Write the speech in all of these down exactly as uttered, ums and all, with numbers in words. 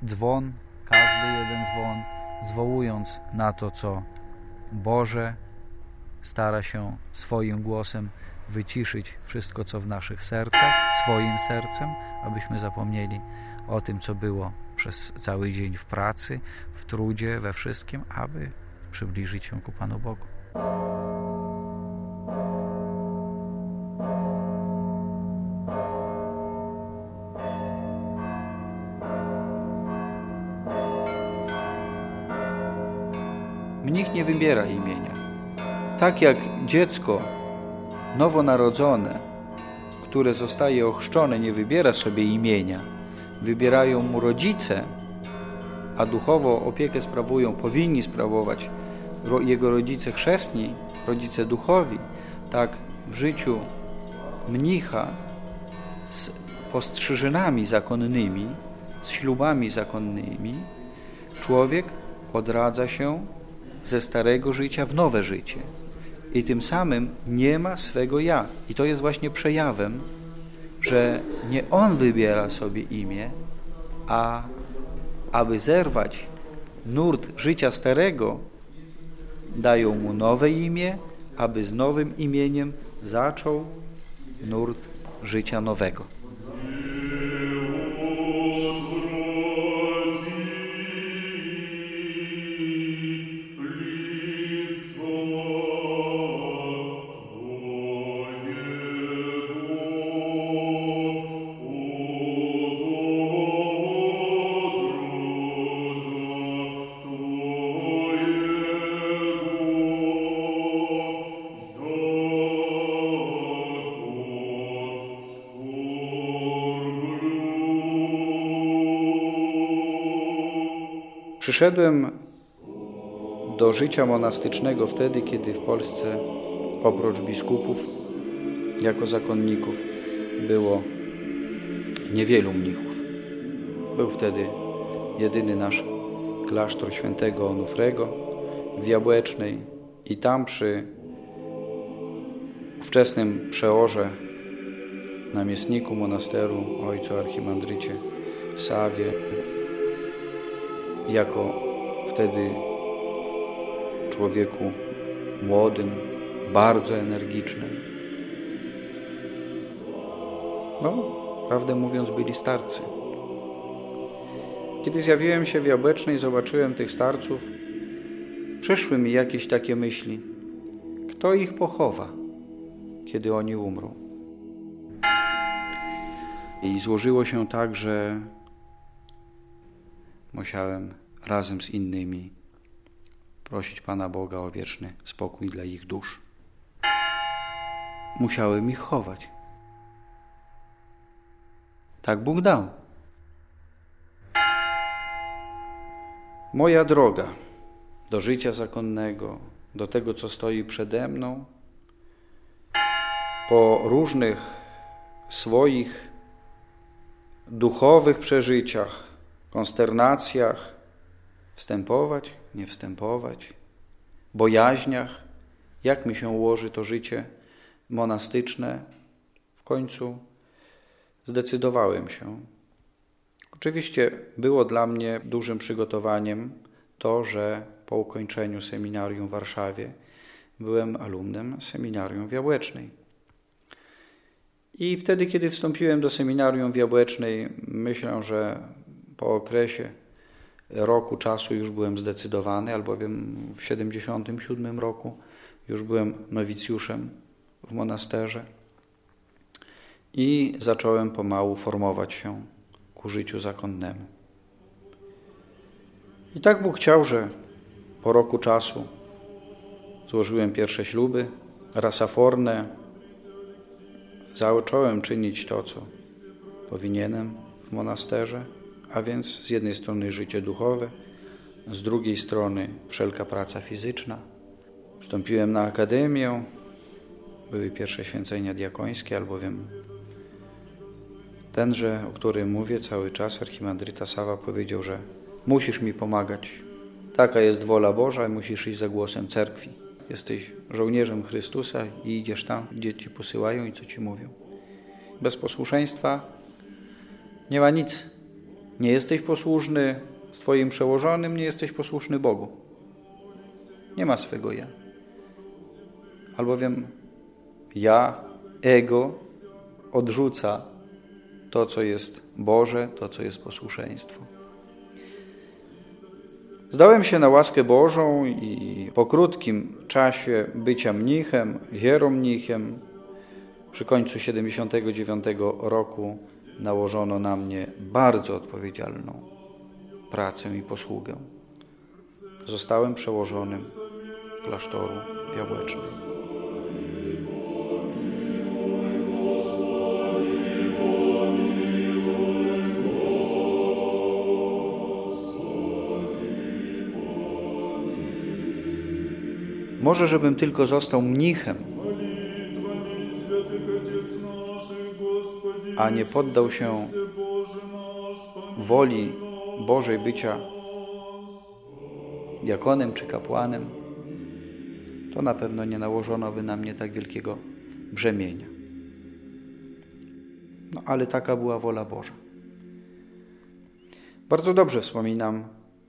dzwon, każdy jeden dzwon, zwołując na to, co Boże, stara się swoim głosem wyciszyć wszystko, co w naszych sercach, swoim sercem, abyśmy zapomnieli o tym, co było przez cały dzień w pracy, w trudzie, we wszystkim, aby przybliżyć się ku Panu Bogu. Mnich nie wybiera imienia. Tak jak dziecko nowonarodzone, które zostaje ochrzczone, nie wybiera sobie imienia, wybierają mu rodzice, a duchowo opiekę sprawują, powinni sprawować jego rodzice chrzestni, rodzice duchowi, tak w życiu mnicha z postrzyżynami zakonnymi, z ślubami zakonnymi, człowiek odradza się ze starego życia w nowe życie. I tym samym nie ma swego ja. I to jest właśnie przejawem, że nie on wybiera sobie imię, a aby zerwać nurt życia starego, dają mu nowe imię, aby z nowym imieniem zaczął nurt życia nowego. Przyszedłem do życia monastycznego wtedy, kiedy w Polsce oprócz biskupów jako zakonników było niewielu mnichów. Był wtedy jedyny nasz klasztor świętego Onufrego w Jabłecznej i tam przy ówczesnym przeorze, namiestniku monasteru, ojcu archimandrycie Sawie, jako wtedy człowieku młodym, bardzo energicznym. No, prawdę mówiąc, byli starcy. Kiedy zjawiłem się w Jabłecznej, zobaczyłem tych starców, przyszły mi jakieś takie myśli. Kto ich pochowa, kiedy oni umrą? I złożyło się tak, że musiałem razem z innymi prosić Pana Boga o wieczny spokój dla ich dusz. Musiałem ich chować. Tak Bóg dał. Moja droga do życia zakonnego, do tego, co stoi przede mną, po różnych swoich duchowych przeżyciach, konsternacjach, wstępować, nie wstępować, bojaźniach, jak mi się ułoży to życie monastyczne, w końcu zdecydowałem się. Oczywiście było dla mnie dużym przygotowaniem to, że po ukończeniu seminarium w Warszawie byłem alumnem seminarium w Jabłecznej. I wtedy, kiedy wstąpiłem do seminarium w Jabłecznej, myślę, że po okresie roku czasu już byłem zdecydowany, albowiem w siedemdziesiątym siódmym roku już byłem nowicjuszem w monasterze i zacząłem pomału formować się ku życiu zakonnemu. I tak Bóg chciał, że po roku czasu złożyłem pierwsze śluby rasaforne, zacząłem czynić to, co powinienem w monasterze, a więc z jednej strony życie duchowe, z drugiej strony wszelka praca fizyczna. Wstąpiłem na akademię, były pierwsze święcenia diakońskie, albowiem tenże, o którym mówię cały czas, archimandryta Sawa powiedział, że musisz mi pomagać. Taka jest wola Boża i musisz iść za głosem cerkwi. Jesteś żołnierzem Chrystusa i idziesz tam, gdzie ci posyłają i co ci mówią. Bez posłuszeństwa nie ma nic. Nie jesteś posłuszny swoim przełożonym, nie jesteś posłuszny Bogu. Nie ma swego ja. Albowiem ja, ego, odrzuca to, co jest Boże, to, co jest posłuszeństwo. Zdałem się na łaskę Bożą i po krótkim czasie bycia mnichem, hieromnichem, przy końcu siedemdziesiątego dziewiątego roku nałożono na mnie bardzo odpowiedzialną pracę i posługę. Zostałem przełożonym klasztoru w Jabłecznej. Może żebym tylko został mnichem, a nie poddał się woli Bożej bycia diakonem czy kapłanem, to na pewno nie nałożono by na mnie tak wielkiego brzemienia. No ale taka była wola Boża. Bardzo dobrze wspominam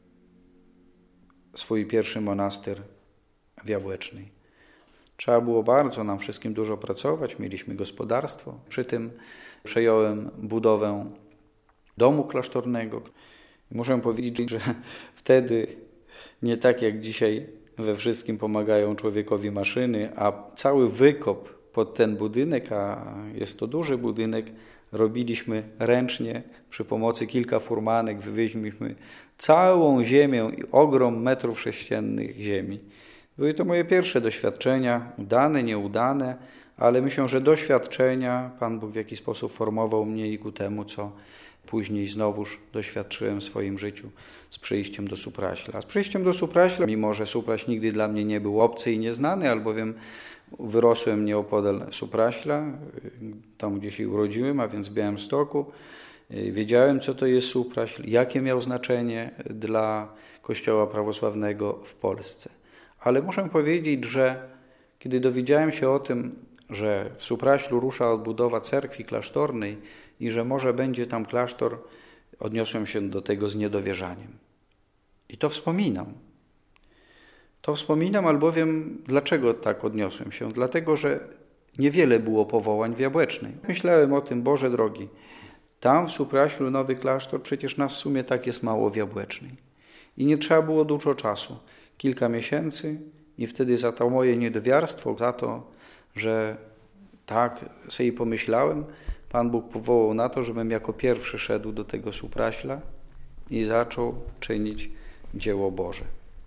swój pierwszy monastyr w Jabłecznej. Trzeba było bardzo nam wszystkim dużo pracować, mieliśmy gospodarstwo. Przy tym przejąłem budowę domu klasztornego. Muszę powiedzieć, że wtedy nie tak jak dzisiaj we wszystkim pomagają człowiekowi maszyny, a cały wykop pod ten budynek, a jest to duży budynek, robiliśmy ręcznie przy pomocy kilka furmanek, wywieźliśmy całą ziemię i ogrom metrów sześciennych ziemi. Były to moje pierwsze doświadczenia, udane, nieudane, ale myślę, że doświadczenia Pan Bóg w jakiś sposób formował mnie i ku temu, co później znowuż doświadczyłem w swoim życiu z przyjściem do Supraśla. Z przyjściem do Supraśla, mimo że Supraśl nigdy dla mnie nie był obcy i nieznany, albowiem wyrosłem nieopodal Supraśla, tam gdzie się urodziłem, a więc w Białymstoku. Wiedziałem, co to jest Supraśl, jakie miał znaczenie dla Kościoła prawosławnego w Polsce. Ale muszę powiedzieć, że kiedy dowiedziałem się o tym, że w Supraślu rusza odbudowa cerkwi klasztornej i że może będzie tam klasztor, odniosłem się do tego z niedowierzaniem. I to wspominam. To wspominam, albowiem dlaczego tak odniosłem się? Dlatego, że niewiele było powołań w Jabłecznej. Myślałem o tym, Boże drogi, tam w Supraślu nowy klasztor, przecież nas w sumie tak jest mało w Jabłecznej. I nie trzeba było dużo czasu. Kilka miesięcy i wtedy za to moje niedowiarstwo, za to, że tak sobie pomyślałem, Pan Bóg powołał na to, żebym jako pierwszy szedł do tego Supraśla i zaczął czynić dzieło Boże.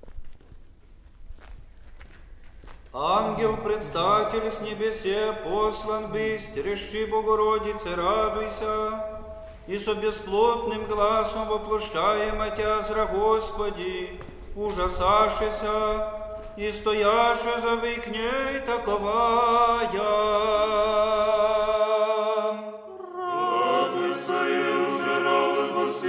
Ангел, предстатель с небесе, послан быстрейший Богородице, радуйся, и со бесплотным гласом воплощаем Отязра Господи, ужасашися, и стояше за выкней таковая. Радуйся, и уже радость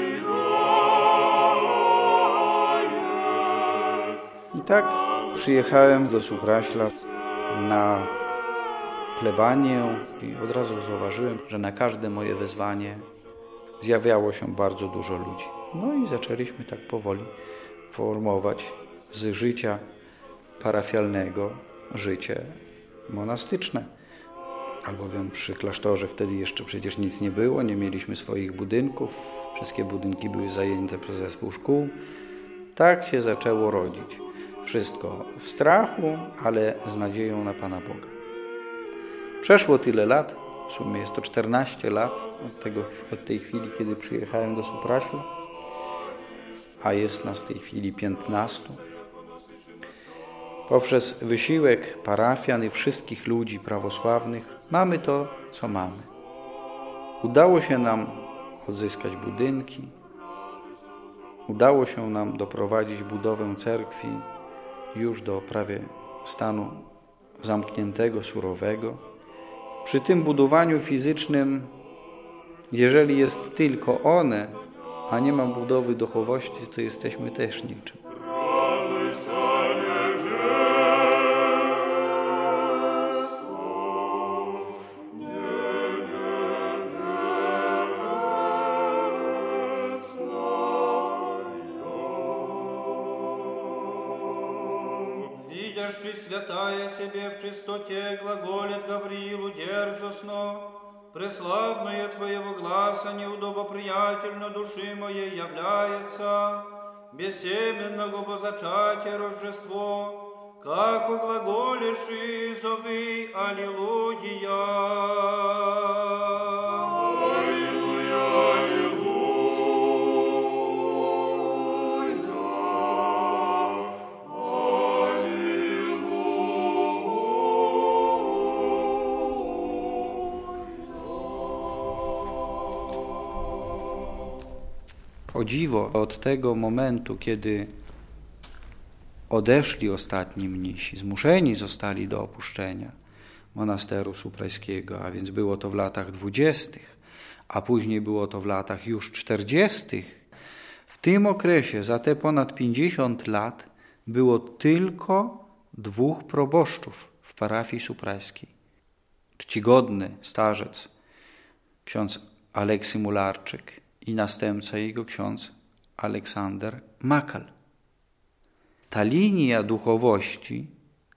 воссияет. I tak przyjechałem do Supraśla na plebanię i od razu zauważyłem, że na każde moje wezwanie zjawiało się bardzo dużo ludzi. No i zaczęliśmy tak powoli formować z życia parafialnego życie monastyczne. Albowiem przy klasztorze wtedy jeszcze przecież nic nie było, nie mieliśmy swoich budynków, wszystkie budynki były zajęte przez zespół szkół. Tak się zaczęło rodzić. Wszystko w strachu, ale z nadzieją na Pana Boga. Przeszło tyle lat, w sumie jest to czternaście lat od, tego, od tej chwili, kiedy przyjechałem do Supraśla, a jest nas w tej chwili piętnastu. Poprzez wysiłek parafian i wszystkich ludzi prawosławnych mamy to, co mamy. Udało się nam odzyskać budynki, udało się nam doprowadzić budowę cerkwi już do prawie stanu zamkniętego, surowego. Przy tym budowaniu fizycznym, jeżeli jest tylko one, a nie ma budowy duchowości, to jesteśmy też niczym. Yes. видящий святая себе в чистоте, глаголит Гавриилу дерзостно, преславное Твоего гласа неудобоприятельно души моей является, бессеменного бозачатия Рождество, как углаголишь и зови Аллилуйя. O dziwo, od tego momentu, kiedy odeszli ostatni mnisi, zmuszeni zostali do opuszczenia monasteru supraskiego, a więc było to w latach dwudziestych, a później było to w latach już czterdziestych, w tym okresie, za te ponad pięćdziesiąt lat, było tylko dwóch proboszczów w parafii supraskiej. Czcigodny starzec, ksiądz Aleksy Mularczyk i następca jego ksiądz Aleksander Makal. Ta linia duchowości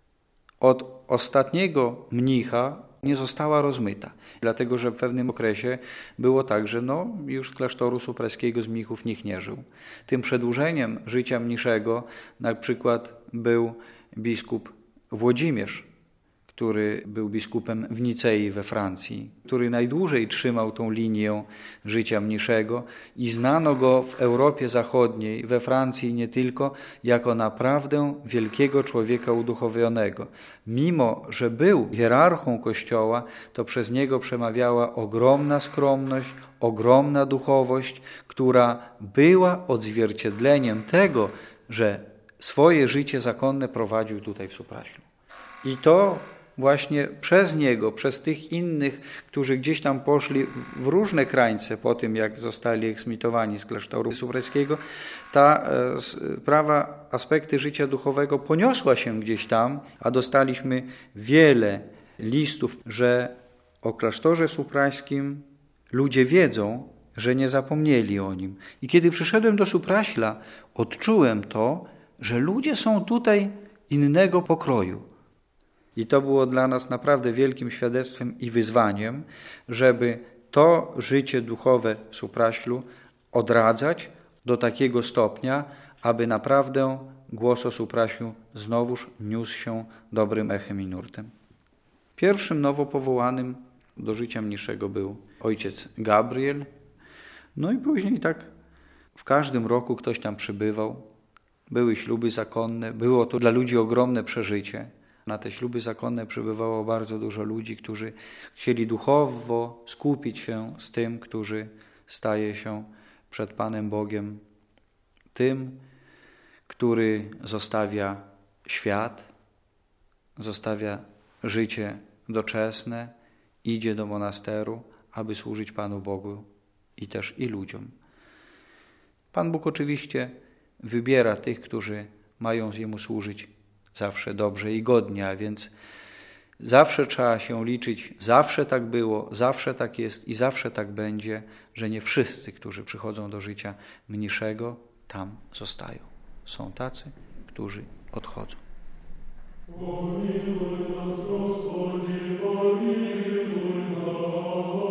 od ostatniego mnicha nie została rozmyta, dlatego że w pewnym okresie było tak, że no, już z klasztoru supraskiego z mnichów nikt nie żył. Tym przedłużeniem życia mniszego na przykład był biskup Włodzimierz, który był biskupem w Nicei we Francji, który najdłużej trzymał tą linię życia mniszego i znano go w Europie Zachodniej, we Francji nie tylko, jako naprawdę wielkiego człowieka uduchowionego. Mimo że był hierarchą Kościoła, to przez niego przemawiała ogromna skromność, ogromna duchowość, która była odzwierciedleniem tego, że swoje życie zakonne prowadził tutaj w Supraślu. I to właśnie przez niego, przez tych innych, którzy gdzieś tam poszli w różne krańce po tym, jak zostali eksmitowani z klasztoru supraskiego, ta sprawa, aspekty życia duchowego poniosła się gdzieś tam, a dostaliśmy wiele listów, że o klasztorze supraskim ludzie wiedzą, że nie zapomnieli o nim. I kiedy przyszedłem do Supraśla, odczułem to, że ludzie są tutaj innego pokroju. I to było dla nas naprawdę wielkim świadectwem i wyzwaniem, żeby to życie duchowe w Supraślu odradzać do takiego stopnia, aby naprawdę głos o Supraślu znowuż niósł się dobrym echem i nurtem. Pierwszym nowo powołanym do życia mniszego był ojciec Gabriel. No i później tak w każdym roku ktoś tam przybywał. Były śluby zakonne, było to dla ludzi ogromne przeżycie. Na te śluby zakonne przybywało bardzo dużo ludzi, którzy chcieli duchowo skupić się z tym, który staje się przed Panem Bogiem, tym, który zostawia świat, zostawia życie doczesne, idzie do monasteru, aby służyć Panu Bogu i też i ludziom. Pan Bóg oczywiście wybiera tych, którzy mają Jemu służyć zawsze dobrze i godnie, a więc zawsze trzeba się liczyć, zawsze tak było, zawsze tak jest i zawsze tak będzie, że nie wszyscy, którzy przychodzą do życia mniszego, tam zostają. Są tacy, którzy odchodzą. Pomiluj nas, Gospodzie, pomiluj nas.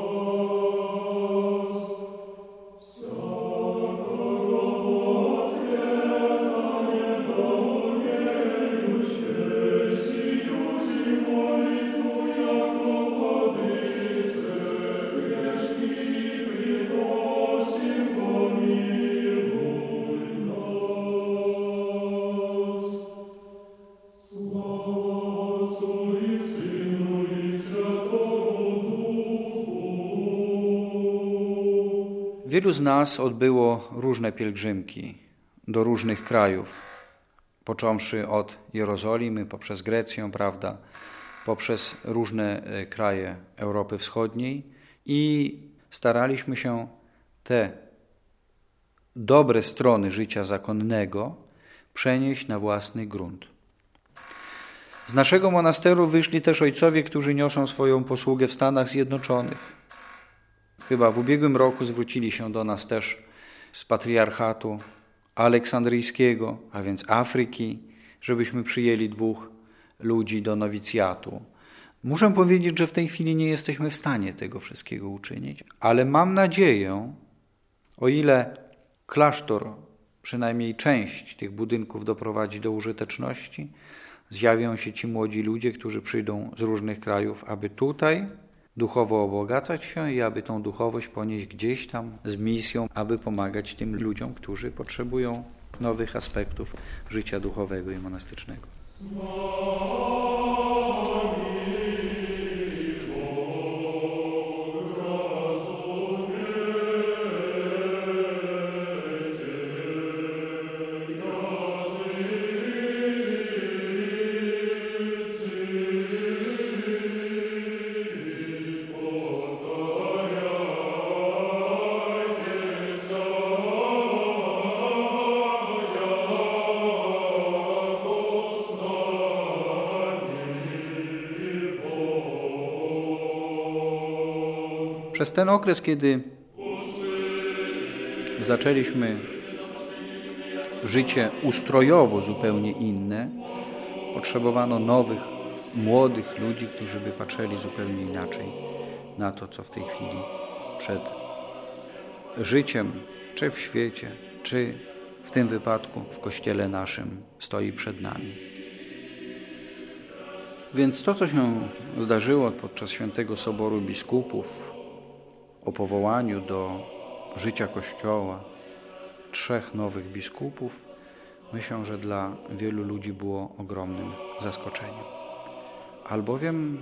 Wielu z nas odbyło różne pielgrzymki do różnych krajów, począwszy od Jerozolimy, poprzez Grecję, prawda, poprzez różne kraje Europy Wschodniej i staraliśmy się te dobre strony życia zakonnego przenieść na własny grunt. Z naszego monasteru wyszli też ojcowie, którzy niosą swoją posługę w Stanach Zjednoczonych. Chyba w ubiegłym roku zwrócili się do nas też z patriarchatu aleksandryjskiego, a więc Afryki, żebyśmy przyjęli dwóch ludzi do nowicjatu. Muszę powiedzieć, że w tej chwili nie jesteśmy w stanie tego wszystkiego uczynić, ale mam nadzieję, o ile klasztor, przynajmniej część tych budynków doprowadzi do użyteczności, zjawią się ci młodzi ludzie, którzy przyjdą z różnych krajów, aby tutaj duchowo obogacać się i aby tą duchowość ponieść gdzieś tam z misją, aby pomagać tym ludziom, którzy potrzebują nowych aspektów życia duchowego i monastycznego. Przez ten okres, kiedy zaczęliśmy życie ustrojowo zupełnie inne, potrzebowano nowych, młodych ludzi, którzy by patrzyli zupełnie inaczej na to, co w tej chwili przed życiem, czy w świecie, czy w tym wypadku w Kościele naszym stoi przed nami. Więc to, co się zdarzyło podczas Świętego Soboru Biskupów, o powołaniu do życia Kościoła trzech nowych biskupów, myślę, że dla wielu ludzi było ogromnym zaskoczeniem. Albowiem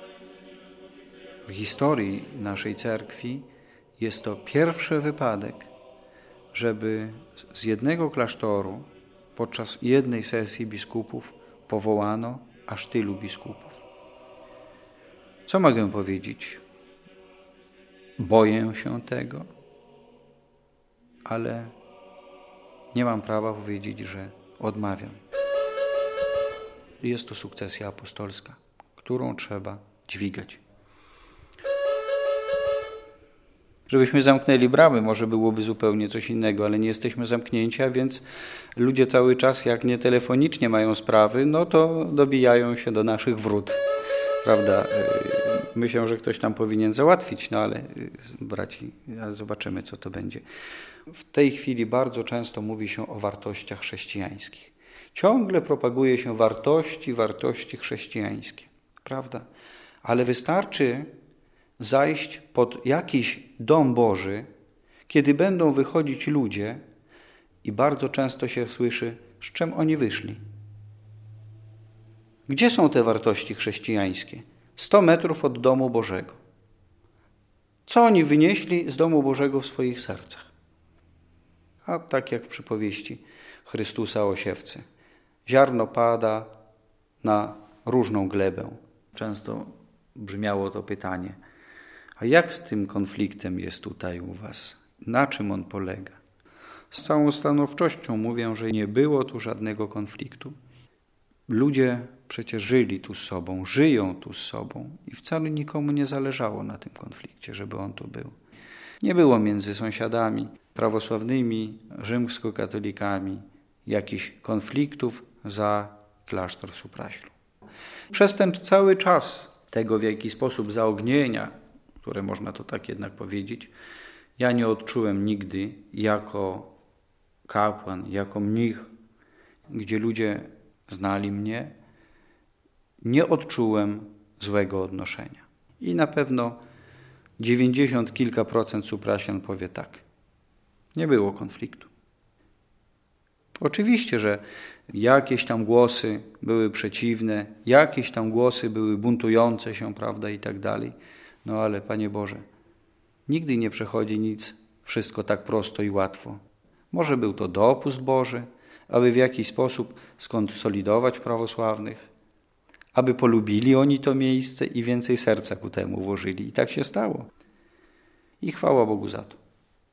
w historii naszej cerkwi jest to pierwszy wypadek, żeby z jednego klasztoru podczas jednej sesji biskupów powołano aż tylu biskupów. Co mogę powiedzieć? Boję się tego, ale nie mam prawa powiedzieć, że odmawiam. Jest to sukcesja apostolska, którą trzeba dźwigać. Żebyśmy zamknęli bramy, może byłoby zupełnie coś innego, ale nie jesteśmy zamknięci, a więc ludzie cały czas, jak nie telefonicznie mają sprawy, no to dobijają się do naszych wrót. Prawda? Myślę, że ktoś tam powinien załatwić, no ale braci, zobaczymy, co to będzie. W tej chwili bardzo często mówi się o wartościach chrześcijańskich. Ciągle propaguje się wartości, wartości chrześcijańskie, prawda? Ale wystarczy zajść pod jakiś dom Boży, kiedy będą wychodzić ludzie i bardzo często się słyszy, z czym oni wyszli. Gdzie są te wartości chrześcijańskie? Sto metrów od domu Bożego. Co oni wynieśli z domu Bożego w swoich sercach? A tak jak w przypowieści Chrystusa o siewcy. Ziarno pada na różną glebę. Często brzmiało to pytanie, a jak z tym konfliktem jest tutaj u was? Na czym on polega? Z całą stanowczością mówię, że nie było tu żadnego konfliktu. Ludzie przecież żyli tu z sobą, żyją tu z sobą i wcale nikomu nie zależało na tym konflikcie, żeby on tu był. Nie było między sąsiadami prawosławnymi, rzymskokatolikami jakichś konfliktów za klasztor w Supraślu. Przez ten cały czas tego w jakiś sposób zaognienia, które można to tak jednak powiedzieć, ja nie odczułem nigdy jako kapłan, jako mnich, gdzie ludzie znali mnie, nie odczułem złego odnoszenia. I na pewno dziewięćdziesiąt kilka procent Supraślan powie tak. Nie było konfliktu. Oczywiście, że jakieś tam głosy były przeciwne, jakieś tam głosy były buntujące się, prawda, i tak dalej. No ale Panie Boże, nigdy nie przechodzi nic, wszystko tak prosto i łatwo. Może był to dopust Boży, aby w jakiś sposób skonsolidować prawosławnych, aby polubili oni to miejsce i więcej serca ku temu włożyli. I tak się stało. I chwała Bogu za to.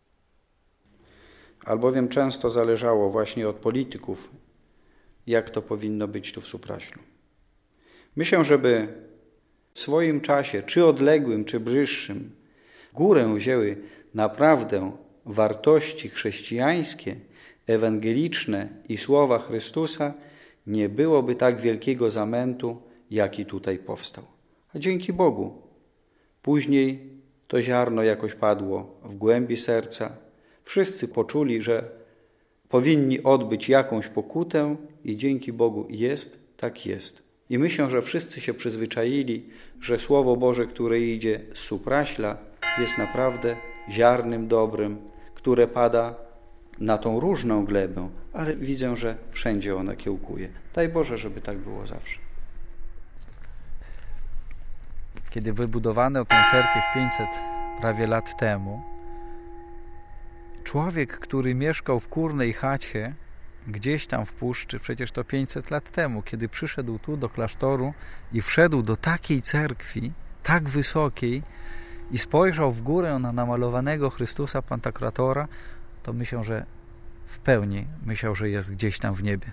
Albowiem często zależało właśnie od polityków, jak to powinno być tu w Supraślu. Myślę, żeby w swoim czasie, czy odległym, czy bliższym, górę wzięły naprawdę wartości chrześcijańskie, ewangeliczne i słowa Chrystusa, nie byłoby tak wielkiego zamętu, jaki tutaj powstał. A dzięki Bogu. Później to ziarno jakoś padło w głębi serca. Wszyscy poczuli, że powinni odbyć jakąś pokutę i dzięki Bogu jest, tak jest. I myślę, że wszyscy się przyzwyczaili, że Słowo Boże, które idzie z Supraśla, jest naprawdę ziarnem dobrym, które pada na tą różną glebę, ale widzę, że wszędzie ona kiełkuje. Daj Boże, żeby tak było zawsze. Kiedy wybudowano tę cerkiew pięćset prawie lat temu, człowiek, który mieszkał w kurnej chacie, gdzieś tam w puszczy, przecież to pięćset lat temu, kiedy przyszedł tu do klasztoru i wszedł do takiej cerkwi, tak wysokiej i spojrzał w górę na namalowanego Chrystusa Pantokratora, to myślę, że w pełni myślał, że jest gdzieś tam w niebie.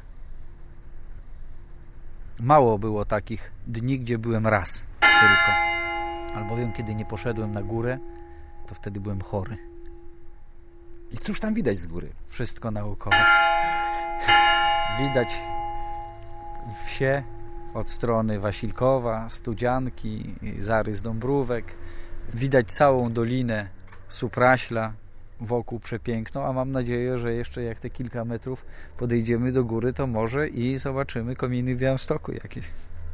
Mało było takich dni, gdzie byłem raz tylko. Albowiem, kiedy nie poszedłem na górę, to wtedy byłem chory. I cóż tam widać z góry? Wszystko naokoło. Widać wsie od strony Wasilkowa, Studzianki, zarys Dąbrówek. Widać całą dolinę Supraśla wokół przepiękną, a mam nadzieję, że jeszcze jak te kilka metrów podejdziemy do góry, to może i zobaczymy kominy w Białymstoku jakieś.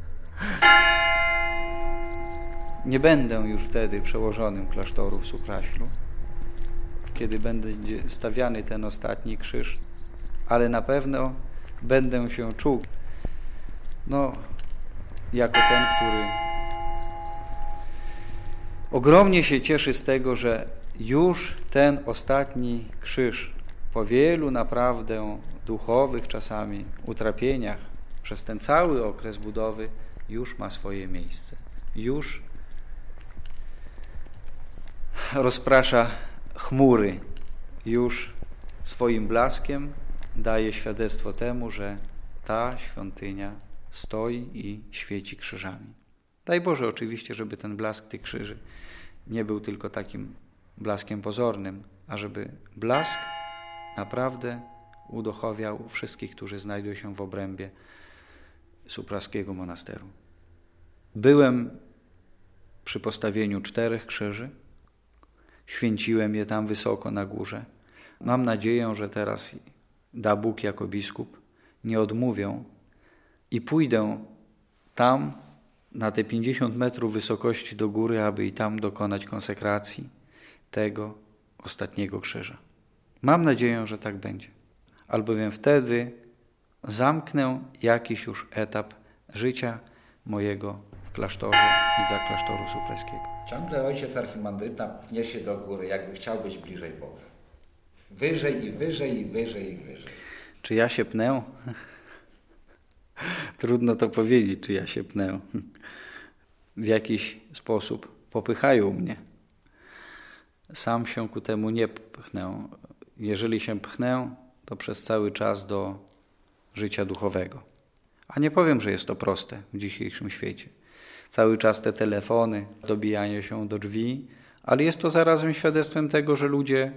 Nie będę już wtedy przełożonym klasztoru w Supraślu, kiedy będzie stawiany ten ostatni krzyż, ale na pewno będę się czuł no, jako ten, który ogromnie się cieszy z tego, że już ten ostatni krzyż po wielu naprawdę duchowych czasami utrapieniach przez ten cały okres budowy już ma swoje miejsce. Już rozprasza chmury, już swoim blaskiem daje świadectwo temu, że ta świątynia stoi i świeci krzyżami. Daj Boże oczywiście, żeby ten blask tych krzyży nie był tylko takim blaskiem pozornym, a żeby blask naprawdę uduchowiał wszystkich, którzy znajdują się w obrębie Supraskiego monasteru. Byłem przy postawieniu czterech krzyży, święciłem je tam wysoko na górze. Mam nadzieję, że teraz da Bóg jako biskup, nie odmówię i pójdę tam na te pięćdziesiąt metrów wysokości do góry, aby i tam dokonać konsekracji tego ostatniego krzyża. Mam nadzieję, że tak będzie, albowiem wtedy zamknę jakiś już etap życia mojego w klasztorze i dla klasztoru supraskiego. Ciągle ojciec archimandryta pnie się do góry, jakby chciał być bliżej Boga. Wyżej i wyżej i wyżej i wyżej. Czy ja się pnę? Trudno to powiedzieć, czy ja się pnę. W jakiś sposób popychają mnie. Sam się ku temu nie pchnę. Jeżeli się pchnę, to przez cały czas do życia duchowego. A nie powiem, że jest to proste w dzisiejszym świecie. Cały czas te telefony, dobijanie się do drzwi, ale jest to zarazem świadectwem tego, że ludzie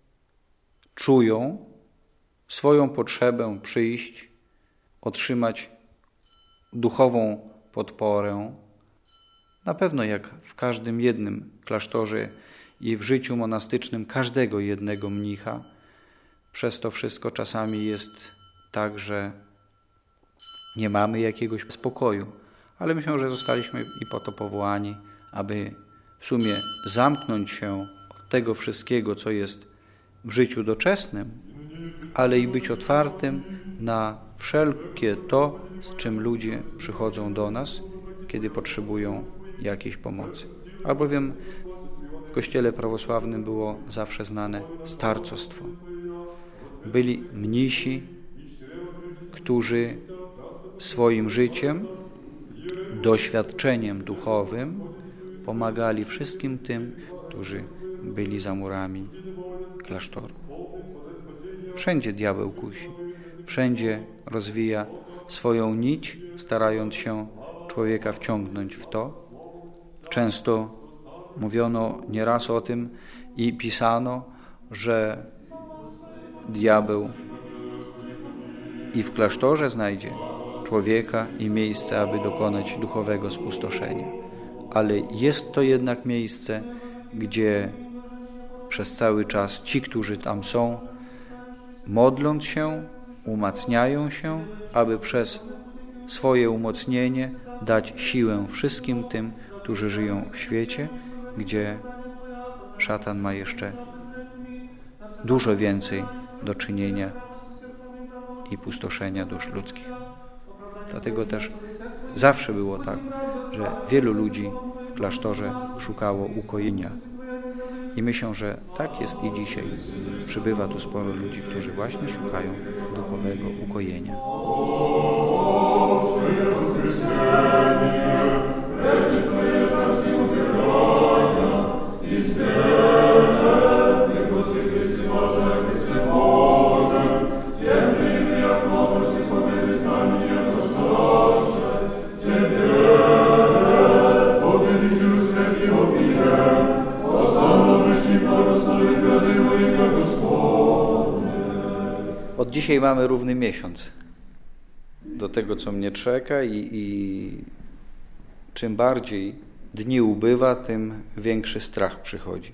czują swoją potrzebę przyjść, otrzymać duchową podporę. Na pewno jak w każdym jednym klasztorze i w życiu monastycznym każdego jednego mnicha, przez to wszystko czasami jest tak, że nie mamy jakiegoś spokoju, ale myślę, że zostaliśmy i po to powołani, aby w sumie zamknąć się od tego wszystkiego, co jest w życiu doczesnym, ale i być otwartym na wszelkie to, z czym ludzie przychodzą do nas, kiedy potrzebują jakiejś pomocy. Albowiem w Kościele prawosławnym było zawsze znane starcostwo. Byli mnisi, którzy swoim życiem, doświadczeniem duchowym pomagali wszystkim tym, którzy byli za murami klasztoru. Wszędzie diabeł kusi, wszędzie rozwija swoją nić, starając się człowieka wciągnąć w to. Często mówiono nieraz o tym i pisano, że diabeł i w klasztorze znajdzie człowieka i miejsce, aby dokonać duchowego spustoszenia. Ale jest to jednak miejsce, gdzie przez cały czas ci, którzy tam są, modląc się, umacniają się, aby przez swoje umocnienie dać siłę wszystkim tym, którzy żyją w świecie, gdzie szatan ma jeszcze dużo więcej do czynienia i pustoszenia dusz ludzkich. Dlatego też zawsze było tak, że wielu ludzi w klasztorze szukało ukojenia. I myślę, że tak jest i dzisiaj. Przybywa tu sporo ludzi, którzy właśnie szukają duchowego ukojenia. Od dzisiaj mamy równy miesiąc do tego, co mnie czeka i, i czym bardziej dni ubywa, tym większy strach przychodzi.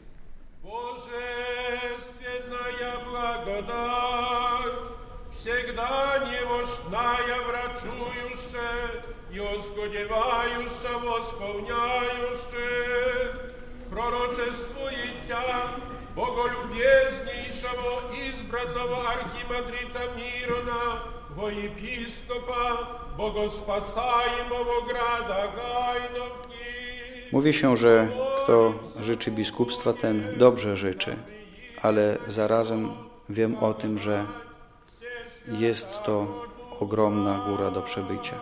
Божественная благодать, всегда немощная врачующая и оскудевающая восполняющая, пророчествуете боголюбезнейшего избранного архимандрита Мирона во епископа богоспасаемого града Гайновки. Mówi się, że kto życzy biskupstwa, ten dobrze życzy, ale zarazem wiem o tym, że jest to ogromna góra do przebycia.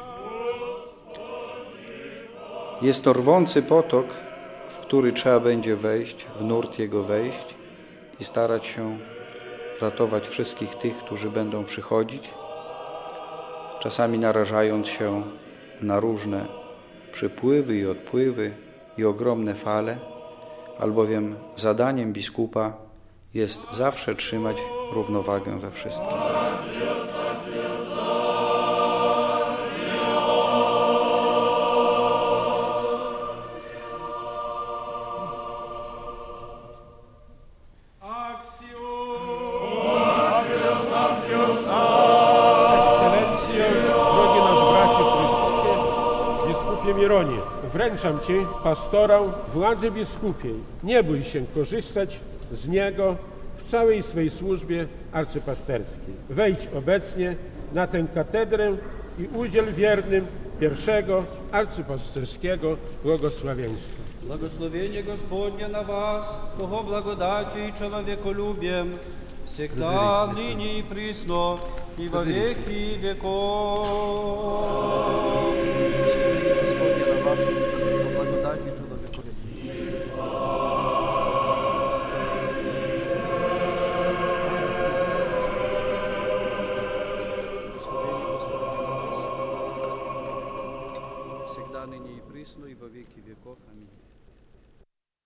Jest to rwący potok, w który trzeba będzie wejść, w nurt jego wejść i starać się ratować wszystkich tych, którzy będą przychodzić, czasami narażając się na różne przypływy i odpływy i ogromne fale, albowiem zadaniem biskupa jest zawsze trzymać równowagę we wszystkim. Mironie, wręczam Ci, pastorał, władzy biskupiej. Nie bój się korzystać z niego w całej swej służbie arcypasterskiej. Wejdź obecnie na tę katedrę i udziel wiernym pierwszego arcypasterskiego błogosławieństwa. Благословение Господне на вас, Бого благодатью и человеколюбием, всегда, ныне и присно, и во веки веков. Всегда, ныне и присно, и во веки веков. Аминь.